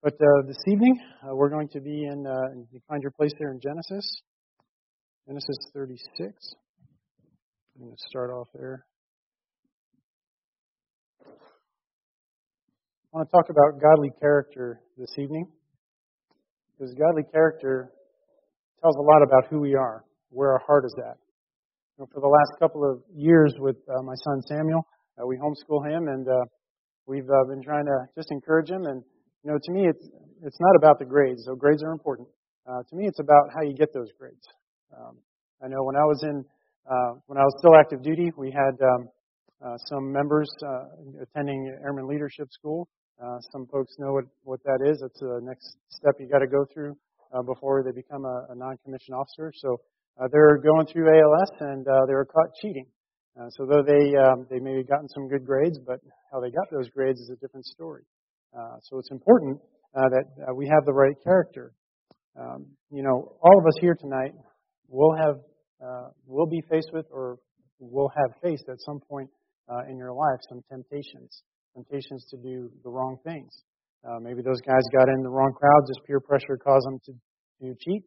But this evening, we're going to be in, you find your place there in Genesis 36. I'm going to start off there. I want to talk about godly character this evening, because godly character tells a lot about who we are, where our heart is at. For the last couple of years with my son Samuel, we homeschool him, and we've been trying to just encourage him. And to me, it's not about the grades, though grades are important. To me, it's about how you get those grades. I know when I was still active duty, we had some members attending Airman Leadership School. Some folks know what that is. It's the next step you got to go through before they become a non-commissioned officer. So they're going through ALS, and they were caught cheating. So though they may have gotten some good grades, but how they got those grades is a different story. So it's important that we have the right character. All of us here tonight will be faced with, or will have faced at some point in your life, some temptations to do the wrong things. Maybe those guys got in the wrong crowd, just peer pressure caused them to cheat.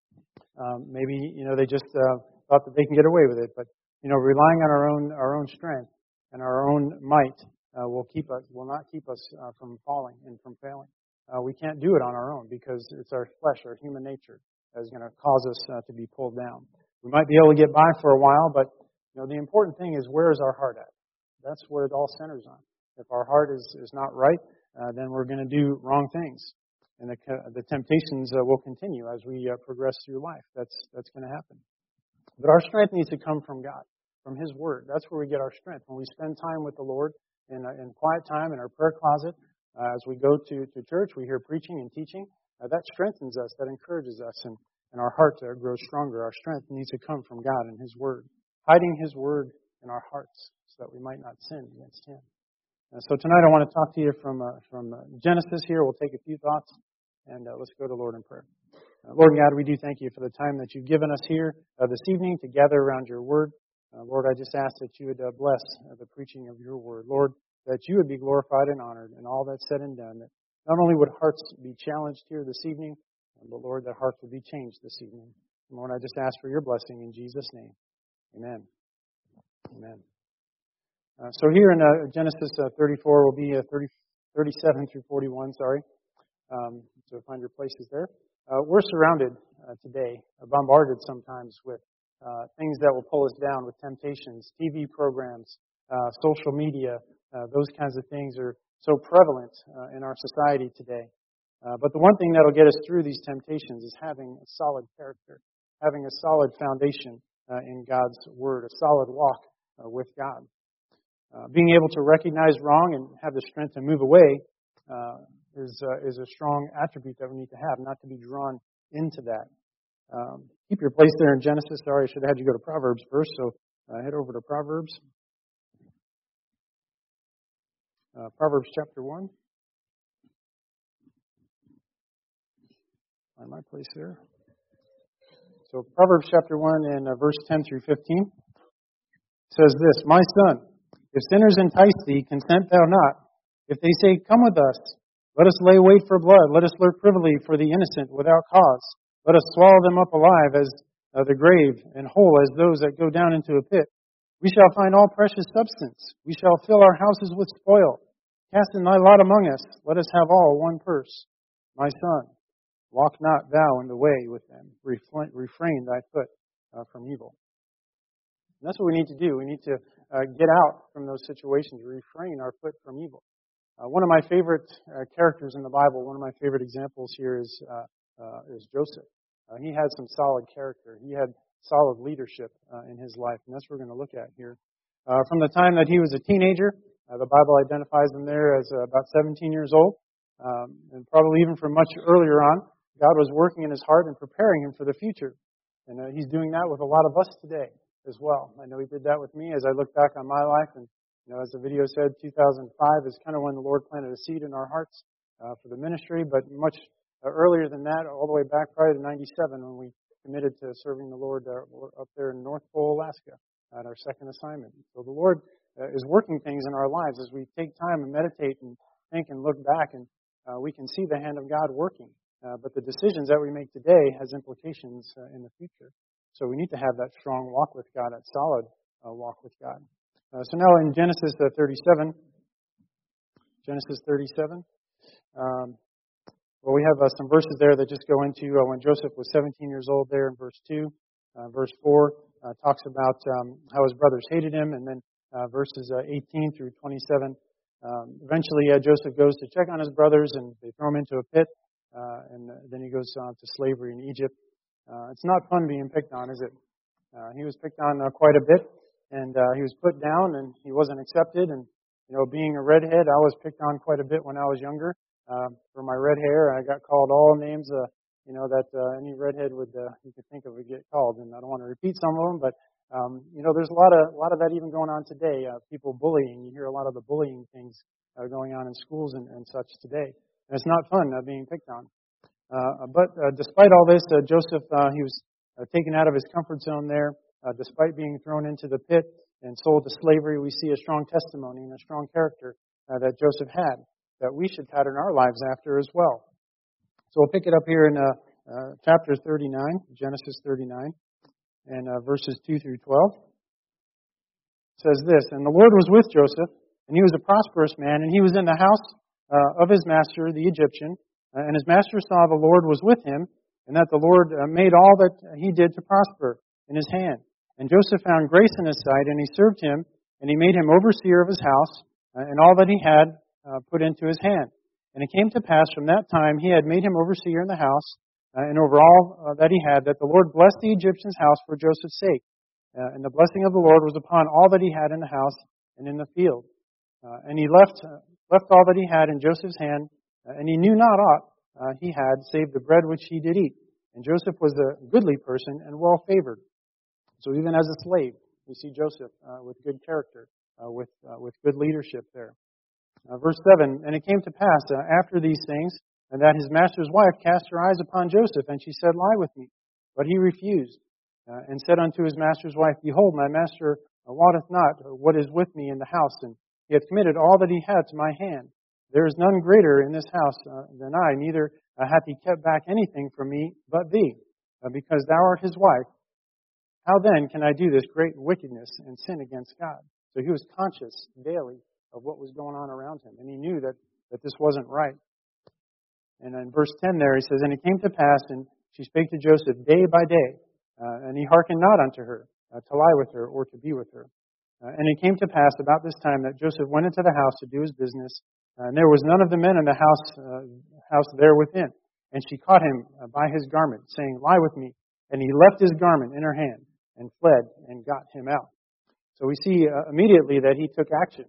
Maybe they just thought that they can get away with it. But relying on our own strength and our own might will not keep us from falling and from failing. We can't do it on our own because it's our flesh, our human nature, that is going to cause us to be pulled down. We might be able to get by for a while, but the important thing is, where is our heart at? That's what it all centers on. If our heart is not right, then we're going to do wrong things, and the temptations will continue as we progress through life. That's going to happen. But our strength needs to come from God, from His Word. That's where we get our strength. When we spend time with the Lord in quiet time in our prayer closet, as we go to church, we hear preaching and teaching. That strengthens us, that encourages us, and our heart grows stronger. Our strength needs to come from God and His Word, hiding His Word in our hearts so that we might not sin against Him. So tonight I want to talk to you from Genesis here. We'll take a few thoughts, and let's go to the Lord in prayer. Lord God, we do thank You for the time that You've given us here this evening to gather around Your Word. Lord, I just ask that You would bless the preaching of Your Word. Lord, that You would be glorified and honored in all that's said and done. That not only would hearts be challenged here this evening, but Lord, that hearts would be changed this evening. And Lord, I just ask for Your blessing in Jesus' name. Amen. Amen. So here in Genesis 34 will be 37 through 41, so find your places there. We're surrounded today, bombarded sometimes with things that will pull us down, with temptations, TV programs, social media. Those kinds of things are so prevalent in our society today. But the one thing that will get us through these temptations is having a solid character, having a solid foundation in God's Word, a solid walk with God. Being able to recognize wrong and have the strength to move away is a strong attribute that we need to have, not to be drawn into that. Keep your place there in Genesis. Sorry, I should have had you go to Proverbs first, so head over to Proverbs. Proverbs chapter 1. Find my place there. So Proverbs chapter 1 and verse 10 through 15 says this: My son, if sinners entice thee, consent thou not. If they say, Come with us, let us lay wait for blood. Let us lurk privily for the innocent without cause. Let us swallow them up alive as the grave, and whole as those that go down into a pit. We shall find all precious substance. We shall fill our houses with spoil. Cast in thy lot among us. Let us have all one purse. My son, walk not thou in the way with them. Refrain thy foot from evil. And that's what we need to do. We need to get out from those situations, refrain our foot from evil. One of my favorite characters in the Bible, one of my favorite examples here is Joseph. He had some solid character. He had solid leadership in his life, and that's what we're going to look at here. From the time that he was a teenager, the Bible identifies him there as about 17 years old, and probably even from much earlier on, God was working in his heart and preparing him for the future. And He's doing that with a lot of us today as well. I know He did that with me as I look back on my life, and as the video said, 2005 is kind of when the Lord planted a seed in our hearts for the ministry, but much earlier than that, all the way back prior to 97 when we committed to serving the Lord up there in North Pole, Alaska at our second assignment. So the Lord is working things in our lives as we take time and meditate and think and look back and we can see the hand of God working. But the decisions that we make today has implications in the future. So we need to have that strong walk with God, that solid walk with God. So now in Genesis 37, well, we have some verses there that just go into when Joseph was 17 years old there in verse 2. Verse 4 talks about how his brothers hated him, and then verses 18 through 27. Eventually, Joseph goes to check on his brothers, and they throw him into a pit, and then he goes on to slavery in Egypt. It's not fun being picked on, is it? He was picked on quite a bit, and he was put down, and he wasn't accepted. And being a redhead, I was picked on quite a bit when I was younger for my red hair. I got called all names, that any redhead you could think of would get called. And I don't want to repeat some of them, but there's a lot of that even going on today. People bullying. You hear a lot of the bullying things going on in schools and such today. And it's not fun being picked on. But despite all this, Joseph, he was taken out of his comfort zone there. Despite being thrown into the pit and sold to slavery, we see a strong testimony and a strong character that Joseph had that we should pattern our lives after as well. So we'll pick it up here in chapter 39, Genesis 39, and verses 2 through 12. It says this, "And the Lord was with Joseph, and he was a prosperous man, and he was in the house of his master, the Egyptian. And his master saw the Lord was with him, and that the Lord made all that he did to prosper in his hand. And Joseph found grace in his sight, and he served him, and he made him overseer of his house, and all that he had put into his hand. And it came to pass from that time he had made him overseer in the house, and over all that he had, that the Lord blessed the Egyptian's house for Joseph's sake. And the blessing of the Lord was upon all that he had in the house and in the field. And he left all that he had in Joseph's hand, and he knew not aught he had, save the bread which he did eat. And Joseph was a goodly person and well favored." So even as a slave, we see Joseph with good character, with good leadership there. Verse 7, "And it came to pass after these things, and that his master's wife cast her eyes upon Joseph, and she said, Lie with me. But he refused, and said unto his master's wife, Behold, my master wotteth not what is with me in the house, and he hath committed all that he had to my hand. There is none greater in this house than I, neither hath he kept back anything from me but thee, because thou art his wife. How then can I do this great wickedness and sin against God?" So he was conscious daily of what was going on around him, and he knew that this wasn't right. And in verse 10 there, he says, "And it came to pass, and she spake to Joseph day by day, and he hearkened not unto her, to lie with her or to be with her. And it came to pass about this time that Joseph went into the house to do his business, and there was none of the men in the house there within. And she caught him by his garment, saying, Lie with me. And he left his garment in her hand, and fled, and got him out." So we see immediately that he took action.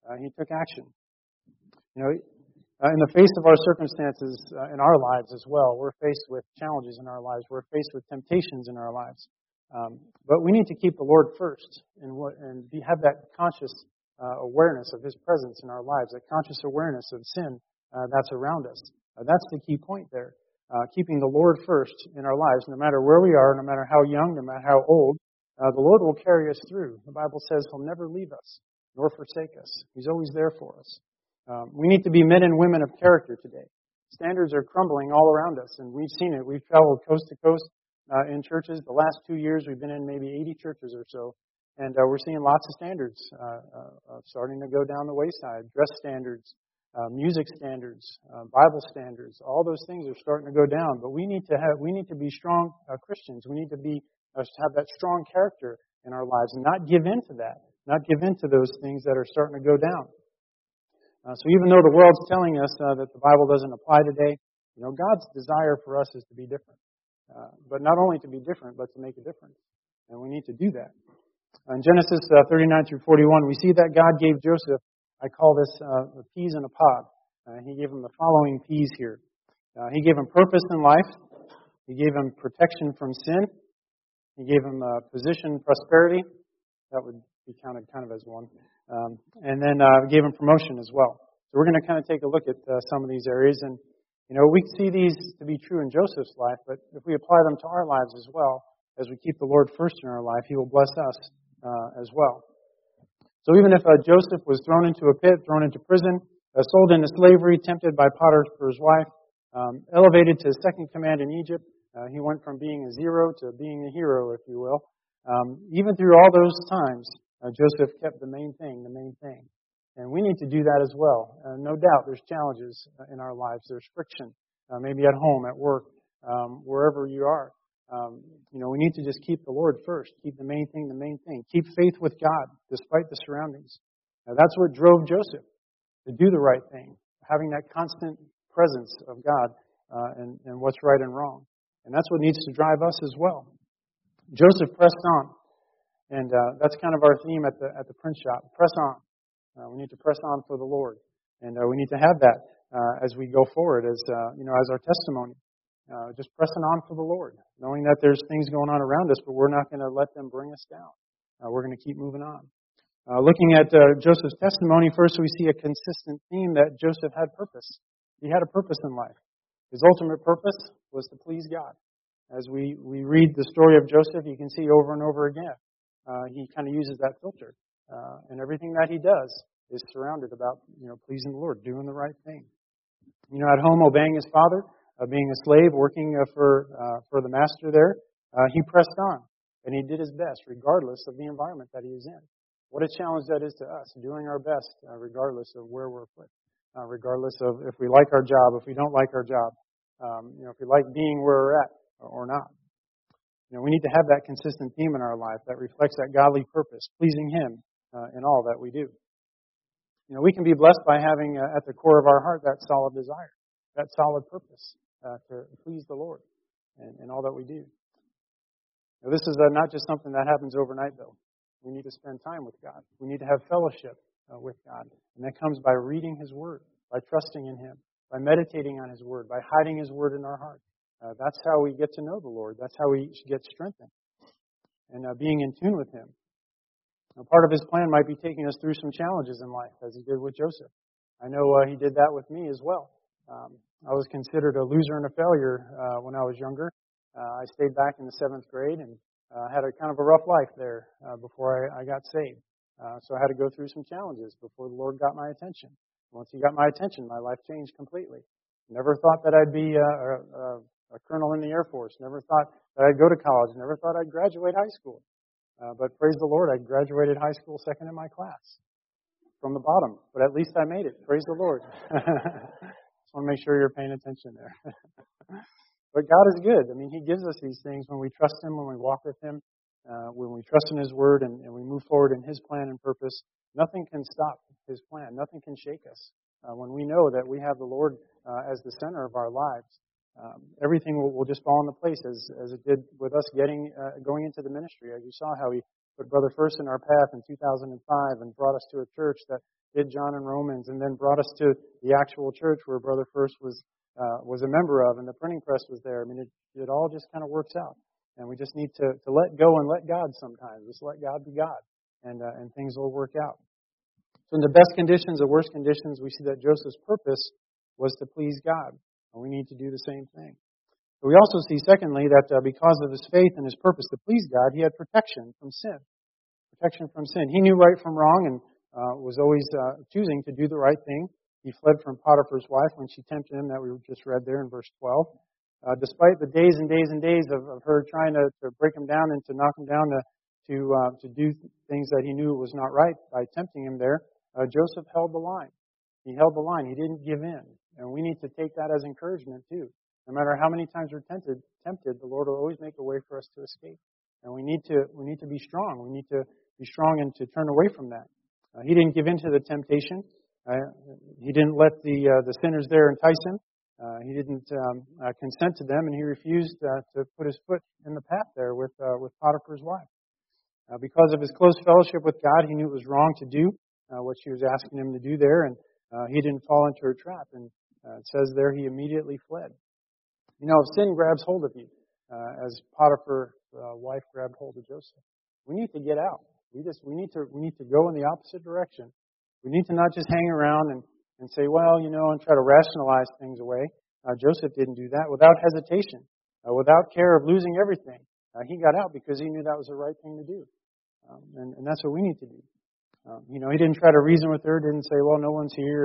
In the face of our circumstances in our lives as well, we're faced with challenges in our lives. We're faced with temptations in our lives. But we need to keep the Lord first and have that conscious awareness of His presence in our lives, that conscious awareness of sin that's around us. That's the key point there. Keeping the Lord first in our lives, no matter where we are, no matter how young, no matter how old, the Lord will carry us through. The Bible says He'll never leave us nor forsake us. He's always there for us. We need to be men and women of character today. Standards are crumbling all around us, and we've seen it. We've traveled coast to coast in churches. The last 2 years, we've been in maybe 80 churches or so, and we're seeing lots of standards starting to go down the wayside. Dress standards, music standards, Bible standards. All those things are starting to go down. But we need to be strong Christians. We need to have that strong character in our lives and not give in to that. Not give in to those things that are starting to go down. So even though the world's telling us that the Bible doesn't apply today, God's desire for us is to be different. But not only to be different, but to make a difference. And we need to do that. In Genesis 39 through 41, we see that God gave Joseph, I call this peas in a pod. He gave him the following peas here. He gave him purpose in life. He gave him protection from sin. He gave him position, prosperity. That would be counted kind of as one. And then gave him promotion as well. So we're going to kind of take a look at some of these areas. And, we see these to be true in Joseph's life, but if we apply them to our lives as well, as we keep the Lord first in our life, He will bless us as well. So even if Joseph was thrown into a pit, thrown into prison, sold into slavery, tempted by Potiphar's wife, elevated to second command in Egypt. He went from being a zero to being a hero, if you will. Even through all those times, Joseph kept the main thing, the main thing. And we need to do that as well. No doubt there's challenges in our lives. There's friction, maybe at home, at work, wherever you are. We need to just keep the Lord first. Keep the main thing, the main thing. Keep faith with God despite the surroundings. Now, that's what drove Joseph to do the right thing, having that constant presence of God and what's right and wrong. And that's what needs to drive us as well. Joseph pressed on. And that's kind of our theme at the print shop. Press on. We need to press on for the Lord. And we need to have that as we go forward as our testimony. Just pressing on for the Lord, knowing that there's things going on around us, but we're not going to let them bring us down. We're going to keep moving on. Looking at Joseph's testimony, first we see a consistent theme that Joseph had purpose. He had a purpose in life. His ultimate purpose was to please God. As we read the story of Joseph, you can see over and over again, he kind of uses that filter. And everything that he does is surrounded about, pleasing the Lord, doing the right thing. At home, obeying his father, being a slave, working for the master there, he pressed on. And he did his best, regardless of the environment that he was in. What a challenge that is to us, doing our best, regardless of where we're put, regardless of if we like our job, if we don't like our job, if we like being where we're at or not. We need to have that consistent theme in our life that reflects that godly purpose, pleasing Him in all that we do. We can be blessed by having at the core of our heart that solid desire, that solid purpose to please the Lord in all that we do. Now, this is not just something that happens overnight, though. We need to spend time with God. We need to have fellowship with God. And that comes by reading His Word, by trusting in Him, by meditating on His Word, by hiding His Word in our heart. That's how we get to know the Lord. That's how we get strengthened and being in tune with Him. Now, part of His plan might be taking us through some challenges in life, as He did with Joseph. I know He did that with me as well. I was considered a loser and a failure when I was younger. I stayed back in the 7th grade and had a kind of a rough life there before I got saved. So I had to go through some challenges before the Lord got my attention. Once He got my attention, my life changed completely. Never thought that I'd be a colonel in the Air Force. Never thought that I'd go to college. Never thought I'd graduate high school. But praise the Lord, I graduated high school second in my class. From the bottom. But at least I made it. Praise the Lord. Just want to make sure you're paying attention there. But God is good. I mean, He gives us these things when we trust Him, when we walk with Him, when we trust in His Word and we move forward in His plan and purpose. Nothing can stop His plan. Nothing can shake us. When we know that we have the Lord as the center of our lives, everything will just fall into place as it did with us going into the ministry. As you saw how He put Brother First in our path in 2005 and brought us to a church that did John and Romans and then brought us to the actual church where Brother First was a member of and the printing press was there. I mean, it all just kind of works out. And we just need to let go and let God sometimes. Just let God be God and things will work out. So in the best conditions, the worst conditions, we see that Joseph's purpose was to please God. And we need to do the same thing. But we also see, secondly, that because of his faith and his purpose to please God, he had protection from sin. Protection from sin. He knew right from wrong and was always choosing to do the right thing. He fled from Potiphar's wife when she tempted him, that we just read there in verse 12. Despite the days and days and days of her trying to break him down and to knock him down to do things that he knew was not right by tempting him there, Joseph held the line. He held the line. He didn't give in. And we need to take that as encouragement too. No matter how many times we're tempted, the Lord will always make a way for us to escape. And we need to be strong. We need to be strong and to turn away from that. He didn't give in to the temptation. He didn't let the sinners there entice him. He didn't consent to them, and he refused to put his foot in the path there with Potiphar's wife. Because of his close fellowship with God, he knew it was wrong to do what she was asking him to do there, and he didn't fall into her trap. And it says there he immediately fled. You know, if sin grabs hold of you, as Potiphar's wife grabbed hold of Joseph, we need to get out. We need to go in the opposite direction. We need to not just hang around and say, well, and try to rationalize things away. Joseph didn't do that without hesitation, without care of losing everything. He got out because he knew that was the right thing to do. And that's what we need to do. He didn't try to reason with her, didn't say, well, no one's here, and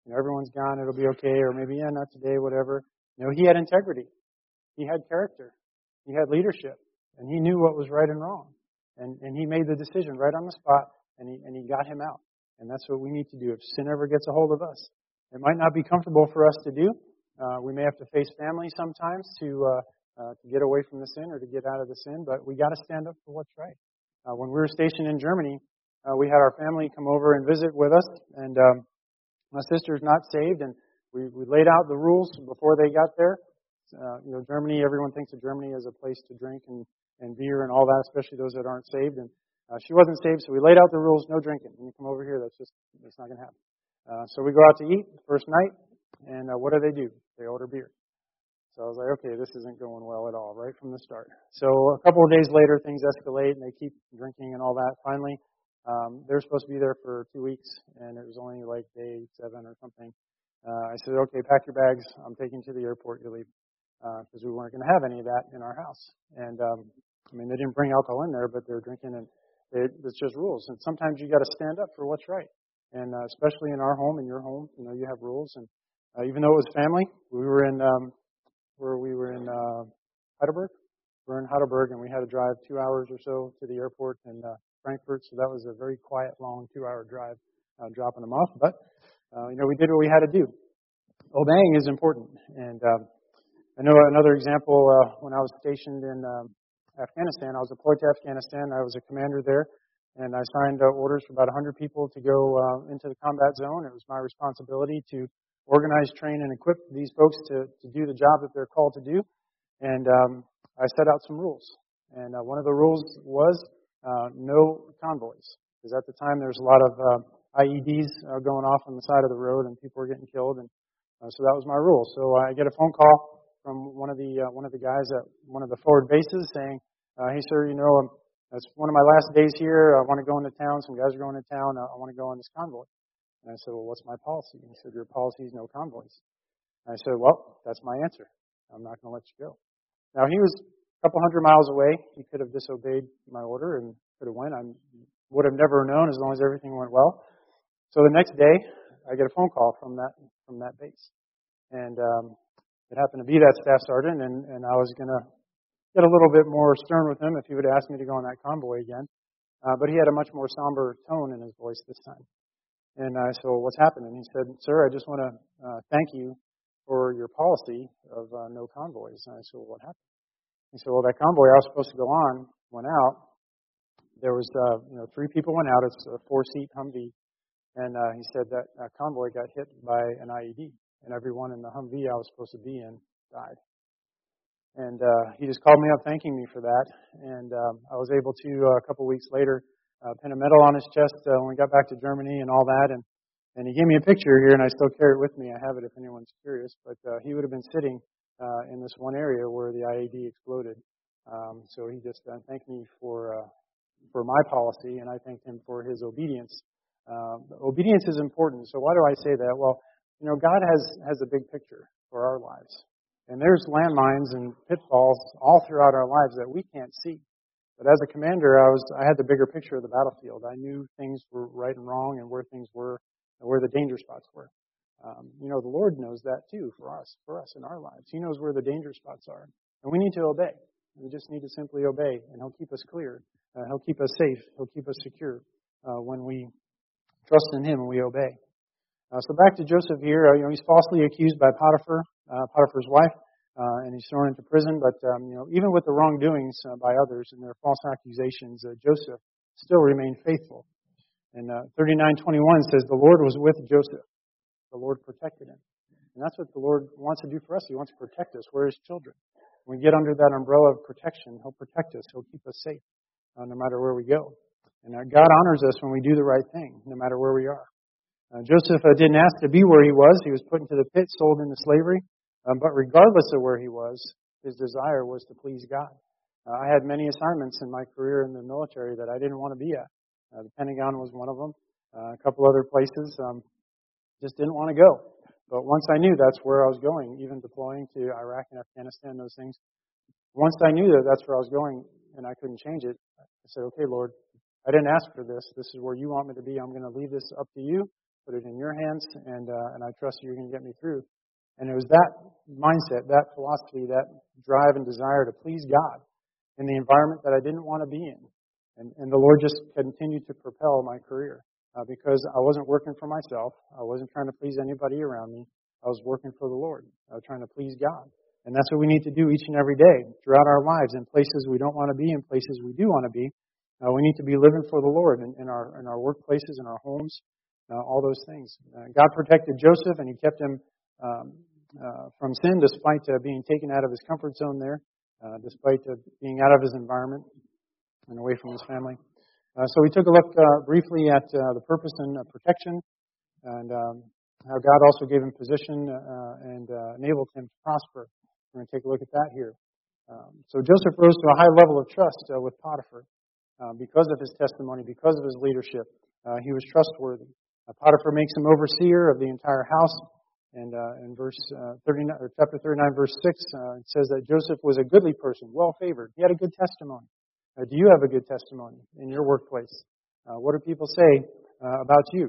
Everyone's gone, it'll be okay, or maybe, not today, whatever. He had integrity. He had character. He had leadership. And he knew what was right and wrong. And he made the decision right on the spot, and he got him out. And that's what we need to do if sin ever gets a hold of us. It might not be comfortable for us to do. We may have to face family sometimes to get away from the sin or to get out of the sin, but we got to stand up for what's right. When we were stationed in Germany, we had our family come over and visit with us, and my sister's not saved, and we laid out the rules before they got there. Germany, everyone thinks of Germany as a place to drink and beer and all that, especially those that aren't saved. And she wasn't saved, so we laid out the rules: no drinking. When you come over here, that's not going to happen. So we go out to eat the first night, and what do? They order beer. So I was like, okay, this isn't going well at all, right from the start. So a couple of days later, things escalate, and they keep drinking and all that. Finally, they were supposed to be there for 2 weeks, and it was only like day 7 or something. I said, okay, pack your bags. I'm taking you to the airport. You leave. Because we weren't going to have any of that in our house. And, they didn't bring alcohol in there, but they're drinking, and it's just rules. And sometimes you got to stand up for what's right. And especially in our home, in your home, you have rules. And even though it was family, we were in Heidelberg. We were in Heidelberg, and we had to drive 2 hours or so to the airport in Frankfurt. So that was a very quiet, long 2-hour drive, dropping them off. But, we did what we had to do. Obeying is important. And I know another example, when I was stationed in Afghanistan, I was deployed to Afghanistan. I was a commander there, and I signed orders for about 100 people to go into the combat zone. It was my responsibility to organize, train, and equip these folks to do the job that they're called to do. And I set out some rules. And one of the rules was no convoys, because at the time there was a lot of IEDs going off on the side of the road, and people were getting killed. And so that was my rule. So I get a phone call from one of the guys at one of the forward bases saying, hey, sir, it's one of my last days here. I want to go into town. Some guys are going to town. I want to go on this convoy. And I said, well, what's my policy? And he said, your policy is no convoys. And I said, well, that's my answer. I'm not going to let you go. Now, he was a couple hundred miles away. He could have disobeyed my order and could have went. I would have never known as long as everything went well. So the next day, I get a phone call from that base. And it happened to be that staff sergeant, and I was going to get a little bit more stern with him if he would ask me to go on that convoy again. But he had a much more somber tone in his voice this time. And I said, well, what's happened? And he said, sir, I just want to thank you for your policy of no convoys. And I said, well, what happened? He said, well, that convoy I was supposed to go on went out. There was, 3 people went out. It's a 4-seat Humvee. And he said that convoy got hit by an IED. And everyone in the Humvee I was supposed to be in died. And he just called me up thanking me for that. And I was able to, a couple weeks later, pin a medal on his chest when we got back to Germany and all that. And he gave me a picture here, and I still carry it with me. I have it if anyone's curious. But he would have been sitting in this one area where the IED exploded. So he just thanked me for my policy, and I thanked him for his obedience. Obedience is important. So why do I say that? Well, God has a big picture for our lives. And there's landmines and pitfalls all throughout our lives that we can't see. But as a commander, I had the bigger picture of the battlefield. I knew things were right and wrong and where things were and where the danger spots were. The Lord knows that too for us in our lives. He knows where the danger spots are. And we need to obey. We just need to simply obey, and He'll keep us clear. He'll keep us safe. He'll keep us secure when we trust in Him and we obey. So back to Joseph here. He's falsely accused by Potiphar's wife, and he's thrown into prison. But even with the wrongdoings by others and their false accusations, Joseph still remained faithful. And 39:21 says, "The Lord was with Joseph. The Lord protected him." And that's what the Lord wants to do for us. He wants to protect us. We're His children. When we get under that umbrella of protection, He'll protect us. He'll keep us safe no matter where we go. And God honors us when we do the right thing, no matter where we are. Joseph didn't ask to be where he was. He was put into the pit, sold into slavery. But regardless of where he was, his desire was to please God. I had many assignments in my career in the military that I didn't want to be at. The Pentagon was one of them. A couple other places just didn't want to go. But once I knew that's where I was going, even deploying to Iraq and Afghanistan, those things, once I knew that that's where I was going and I couldn't change it, I said, okay, Lord, I didn't ask for this. This is where you want me to be. I'm going to leave this up to you. put it in your hands, and I trust you're going to get me through. And it was that mindset, that philosophy, that drive and desire to please God in the environment that I didn't want to be in. And the Lord just continued to propel my career because I wasn't working for myself. I wasn't trying to please anybody around me. I was working for the Lord. I was trying to please God. And that's what we need to do each and every day throughout our lives, in places we don't want to be, in places we do want to be. We need to be living for the Lord in our workplaces, in our homes, all those things. God protected Joseph, and He kept him from sin despite being taken out of his comfort zone there, despite being out of his environment and away from his family. So we took a look briefly at the purpose and protection, and how God also gave him position and enabled him to prosper. We're going to take a look at that here. So Joseph rose to a high level of trust with Potiphar because of his testimony, because of his leadership. He was trustworthy. Potiphar makes him overseer of the entire house. And in chapter 39, verse 6, it says that Joseph was a goodly person, well favored. He had a good testimony. Do you have a good testimony in your workplace? What do people say about you?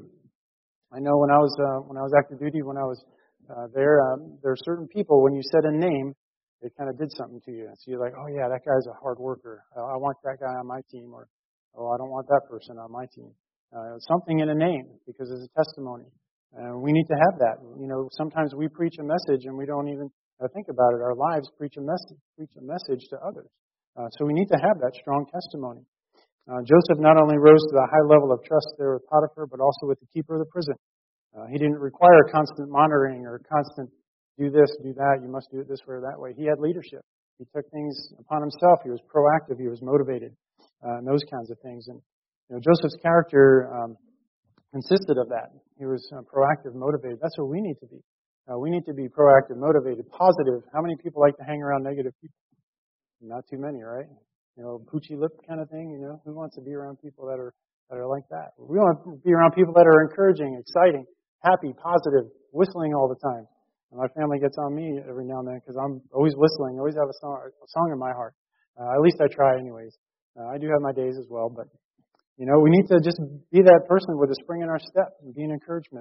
I know when I was active duty, when I was there are certain people, when you said a name, it kind of did something to you. So you're like, oh yeah, that guy's a hard worker. I want that guy on my team, or oh, I don't want that person on my team. Something in a name because it's a testimony. We need to have that. You know, sometimes we preach a message and we don't even think about it. Our lives preach a message to others. So we need to have that strong testimony. Joseph not only rose to the high level of trust there with Potiphar, but also with the keeper of the prison. He didn't require constant monitoring or constant do this, do that, you must do it this way or that way. He had leadership. He took things upon himself. He was proactive. He was motivated, and those kinds of things. And Joseph's character consisted of that. He was proactive, motivated. That's what we need to be. We need to be proactive, motivated, positive. How many people like to hang around negative people? Not too many, right? Poochy lip kind of thing. Who wants to be around people that are like that? We want to be around people that are encouraging, exciting, happy, positive, whistling all the time. And my family gets on me every now and then because I'm always whistling, always have a song in my heart. At least I try, anyways. I do have my days as well, but we need to just be that person with a spring in our step and be an encouragement.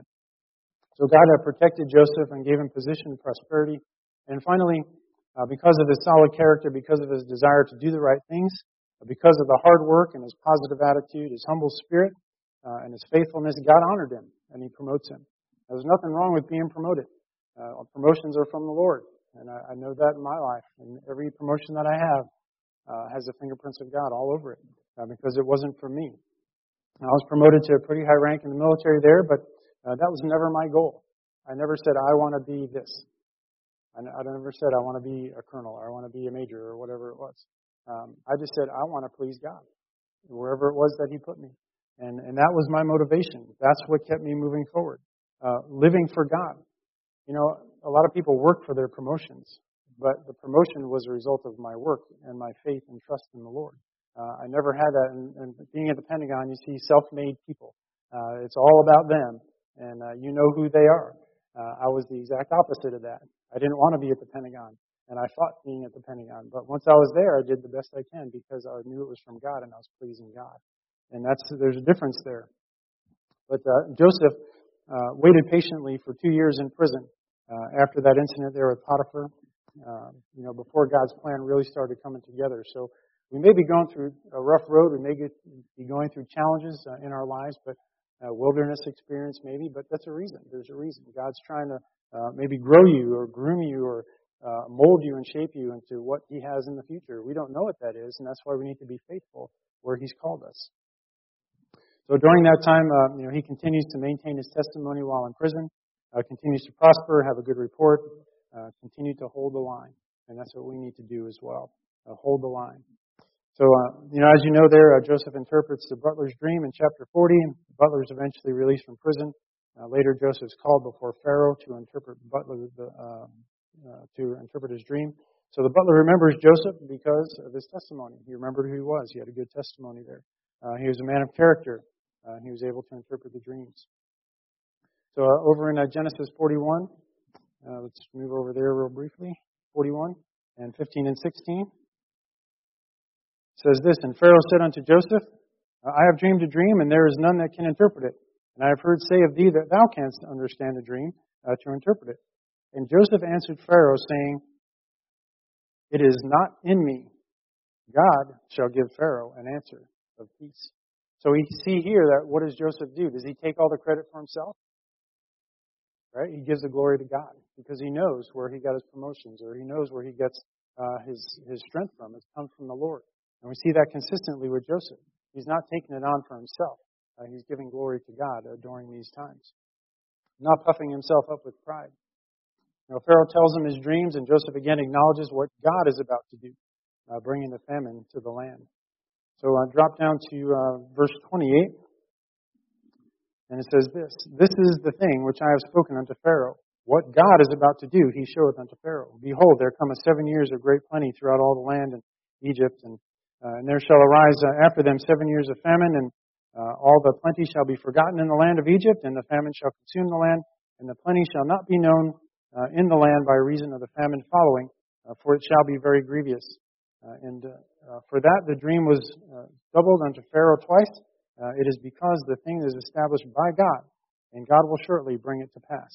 So God had protected Joseph and gave him position and prosperity. And finally, because of his solid character, because of his desire to do the right things, because of the hard work and his positive attitude, his humble spirit, and his faithfulness, God honored him and He promotes him. There's nothing wrong with being promoted. Promotions are from the Lord, and I know that in my life. And every promotion that I have has the fingerprints of God all over it, because it wasn't from me. I was promoted to a pretty high rank in the military there, but that was never my goal. I never said, I want to be this. I never said, I want to be a colonel, or I want to be a major, or whatever it was. I just said, I want to please God, wherever it was that He put me. And that was my motivation. That's what kept me moving forward, living for God. A lot of people work for their promotions, but the promotion was a result of my work and my faith and trust in the Lord. I never had that. And being at the Pentagon, you see self-made people. It's all about them, and you know who they are. I was the exact opposite of that. I didn't want to be at the Pentagon, and I fought being at the Pentagon. But once I was there, I did the best I can because I knew it was from God and I was pleasing God. And there's a difference there. But Joseph waited patiently for 2 years in prison after that incident there with Potiphar, before God's plan really started coming together. So we may be going through a rough road. We may be going through challenges in our lives, but wilderness experience maybe, but that's a reason. There's a reason. God's trying to maybe grow you or groom you or mold you and shape you into what He has in the future. We don't know what that is, and that's why we need to be faithful where He's called us. So during that time, he continues to maintain his testimony while in prison, continues to prosper, have a good report, continue to hold the line. And that's what we need to do as well, hold the line. So, as you know there, Joseph interprets the butler's dream in chapter 40. The butler is eventually released from prison. Later, Joseph's called before Pharaoh to interpret his dream. So the butler remembers Joseph because of his testimony. He remembered who he was. He had a good testimony there. He was a man of character. He was able to interpret the dreams. So over in Genesis 41, let's move over there real briefly. 41 and 15 and 16. It says this, And Pharaoh said unto Joseph, I have dreamed a dream, and there is none that can interpret it. And I have heard say of thee that thou canst understand a dream to interpret it. And Joseph answered Pharaoh, saying, It is not in me. God shall give Pharaoh an answer of peace. So we see here that what does Joseph do? Does he take all the credit for himself? Right? He gives the glory to God because he knows where he got his promotions, or he knows where he gets his strength from. It's come from the Lord. And we see that consistently with Joseph. He's not taking it on for himself. He's giving glory to God during these times. Not puffing himself up with pride. Pharaoh tells him his dreams, and Joseph again acknowledges what God is about to do, bringing the famine to the land. So drop down to verse 28, and it says this, This is the thing which I have spoken unto Pharaoh. What God is about to do, he showeth unto Pharaoh. Behold, there cometh 7 years of great plenty throughout all the land in Egypt, and there shall arise after them 7 years of famine, and all the plenty shall be forgotten in the land of Egypt, and the famine shall consume the land, and the plenty shall not be known in the land by reason of the famine following, for it shall be very grievous. For that the dream was doubled unto Pharaoh twice. It is because the thing is established by God, and God will shortly bring it to pass.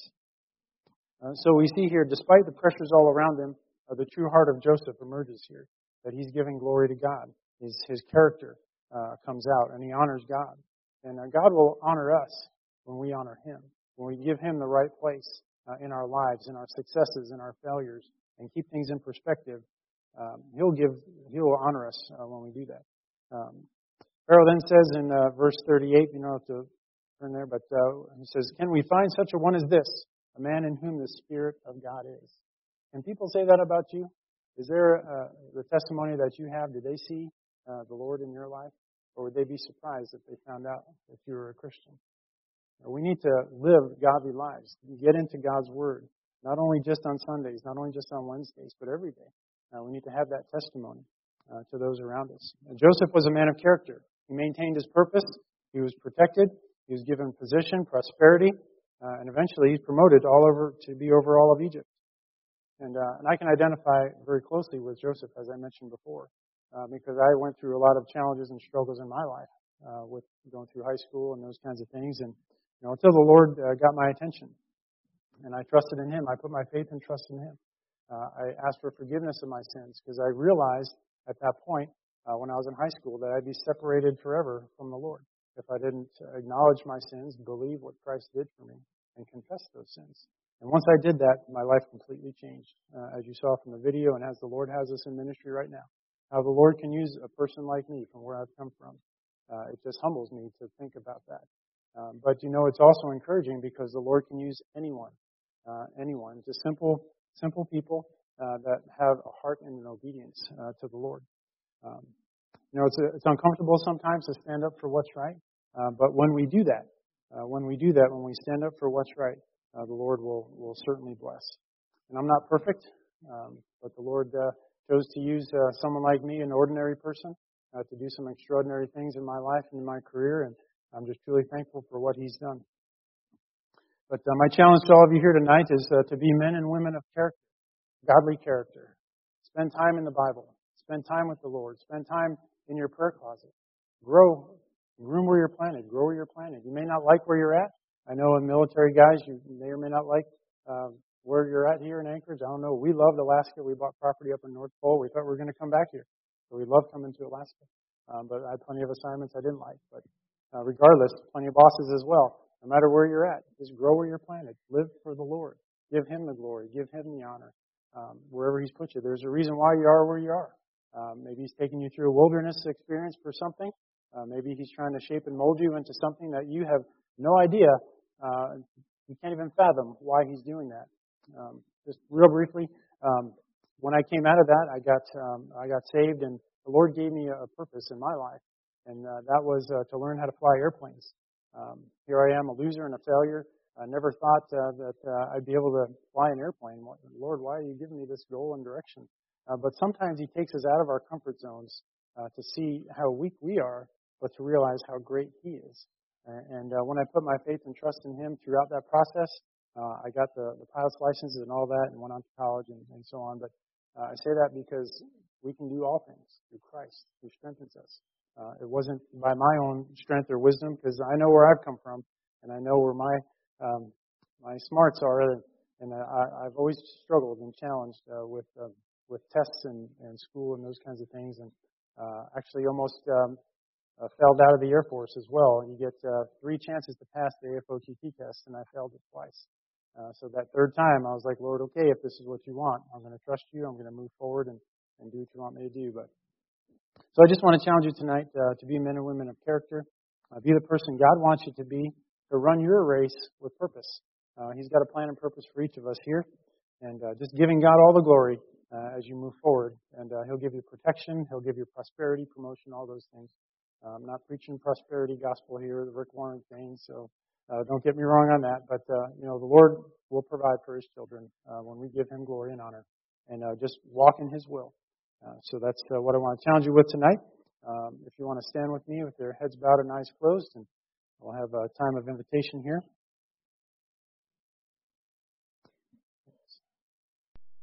So we see here, despite the pressures all around him, the true heart of Joseph emerges here, that he's giving glory to God. His character comes out, and he honors God. And God will honor us when we honor him, when we give him the right place in our lives, in our successes, in our failures, and keep things in perspective. He will honor us when we do that. Pharaoh then says in verse 38, you don't have to turn there, but he says, Can we find such a one as this, a man in whom the Spirit of God is? Can people say that about you? Is there the testimony that you have? Did they see the Lord in your life? Or would they be surprised if they found out that you were a Christian? We need to live godly lives, get into God's Word, not only just on Sundays, not only just on Wednesdays, but every day. We need to have that testimony to those around us. Joseph was a man of character. He maintained his purpose. He was protected. He was given position, prosperity, and eventually he's promoted to be over all of Egypt. And I can identify very closely with Joseph, as I mentioned before, because I went through a lot of challenges and struggles in my life with going through high school and those kinds of things. And until the Lord got my attention, and I trusted in Him, I put my faith and trust in Him. I asked for forgiveness of my sins because I realized at that point, when I was in high school, that I'd be separated forever from the Lord if I didn't acknowledge my sins, believe what Christ did for me, and confess those sins. And once I did that, my life completely changed, as you saw from the video and as the Lord has us in ministry right now. How the Lord can use a person like me from where I've come from. It just humbles me to think about that. But it's also encouraging because the Lord can use anyone, just simple people that have a heart and an obedience to the Lord. It's uncomfortable sometimes to stand up for what's right, but when we do that, when we stand up for what's right, the Lord will certainly bless. And I'm not perfect, but the Lord chose to use someone like me, an ordinary person, to do some extraordinary things in my life and in my career, and I'm just truly thankful for what He's done. But my challenge to all of you here tonight is to be men and women of character, godly character. Spend time in the Bible. Spend time with the Lord. Spend time in your prayer closet. Grow. Room where you're planted. Grow where you're planted. You may not like where you're at. I know in military guys, you may or may not like where you're at here in Anchorage. I don't know. We loved Alaska. We bought property up in North Pole. We thought we were going to come back here. So we loved coming to Alaska. But I had plenty of assignments I didn't like. But regardless, plenty of bosses as well. No matter where you're at, just grow where you're planted. Live for the Lord. Give Him the glory. Give Him the honor. Wherever He's put you. There's a reason why you are where you are. Maybe He's taking you through a wilderness experience for something. Maybe He's trying to shape and mold you into something that you have no idea. You can't even fathom why He's doing that. Just real briefly, when I came out of that, I got saved, and the Lord gave me a purpose in my life, and that was to learn how to fly airplanes. Here I am, a loser and a failure. I never thought that I'd be able to fly an airplane. Lord, why are you giving me this goal and direction? But sometimes He takes us out of our comfort zones to see how weak we are, but to realize how great He is. And when I put my faith and trust in Him throughout that process, I got the pilot's licenses and all that and went on to college and so on. But I say that because we can do all things through Christ who strengthens us. It wasn't by my own strength or wisdom, because I know where I've come from. and I know where my smarts are, and I've always struggled and challenged with tests and school and those kinds of things, and actually almost failed out of the Air Force as well. You get 3 chances to pass the AFOTT test, and I failed it twice. So that third time, I was like, Lord, okay, if this is what you want, I'm going to trust you. I'm going to move forward and do what you want me to do. So I just want to challenge you tonight to be men and women of character. Be the person God wants you to be, to run your race with purpose. He's got a plan and purpose for each of us here. And just giving God all the glory as you move forward. And He'll give you protection. He'll give you prosperity, promotion, all those things. I'm not preaching prosperity gospel here, the Rick Warren thing. So don't get me wrong on that. But, the Lord will provide for His children when we give Him glory and honor. And just walk in His will. So that's what I want to challenge you with tonight. If you want to stand with me with your heads bowed and eyes closed, and we'll have a time of invitation here.